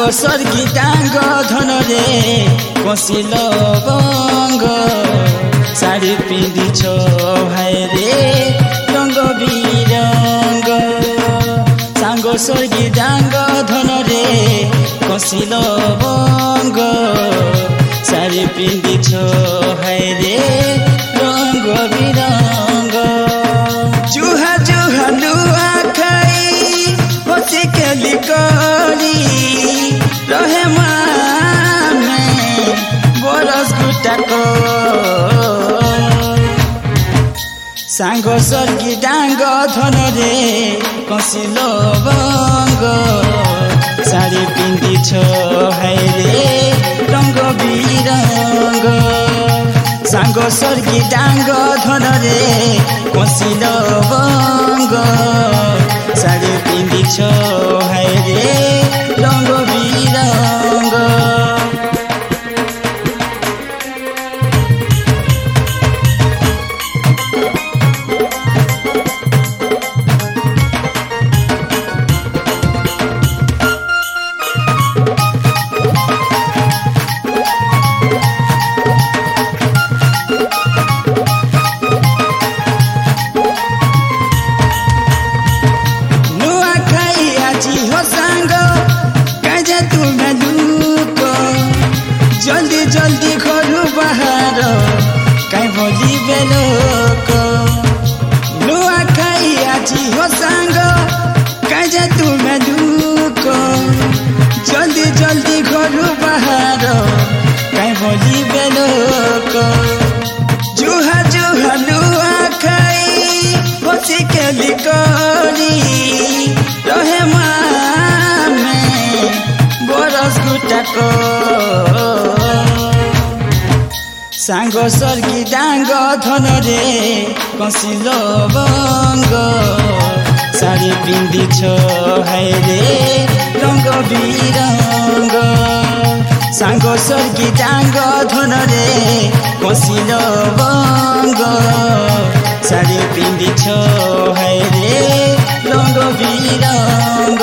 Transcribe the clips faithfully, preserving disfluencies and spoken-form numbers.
स्वर्गी डांग धन रे कसिल बंग शाड़ी पिंधि छो भाई रे रंग बिरंग सांग स्वर्गी डांग धन रे कसिल बंग शाड़ी पिंधि छो भाई रे रंग बिरंग जुहा जुहा लुआ खाई बसी खेली करी रहे माने बरस गुटाको सांग स्वर्गी डांग धन रे कसिल बंग शाड़ी पिंधि छो भाई रे रंग बिरंग सांग स्वर्गी डांग धन रे कसिल बंग शाड़ी पिंधि छो भाई रे रंग बिरंग जल्दी जल्दी घरू बाहर कहीं बोली बेलोक नुआ खाई आजी हो सांग कहीं तुम्हें दुख जल्दी जल्दी घरू बाहर कहीं बोली बेलोक जुहा जुहा नुआ खाई बसी खेली करी रहे माने बरस गुटाको सांग स्वर्गी डांग धन रे कसिल बंग शाड़ी पिंधि छो भाई रे रंग बिरंग सांग स्वर्गी डांग धन रे कसिल बंग शाड़ी पिंधि छो भाई रे रंग बिरंग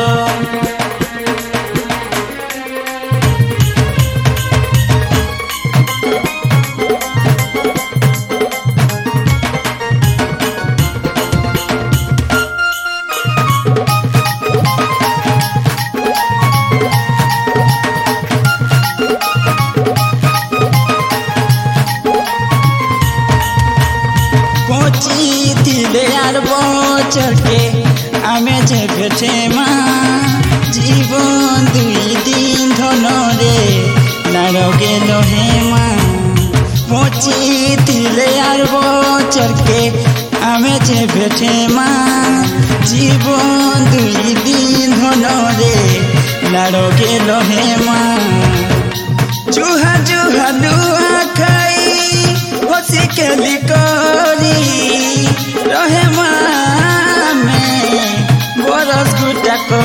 यार बचर के आमे जे भेटे मा जीवन दुई दिन धन रे नार गेल हेमा पची तिले यार बचर के आमे जे भेटे मा जीवन दुई दिन धन रे नार गेल हेमा जुहा जुहा लुआ खाई बसी खेली करी रहे माने बरस गुटाको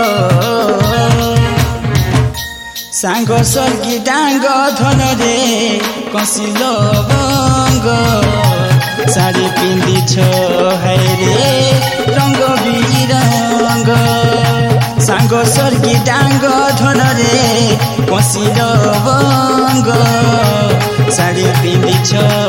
सांग स्वर्गी डांग धन रे कसिल बंग शाड़ी पिंधि छो भाई रे रंग बिरंग सांग स्वर्गी डांग धन रे कसिल बंग शाड़ी पिंधि छो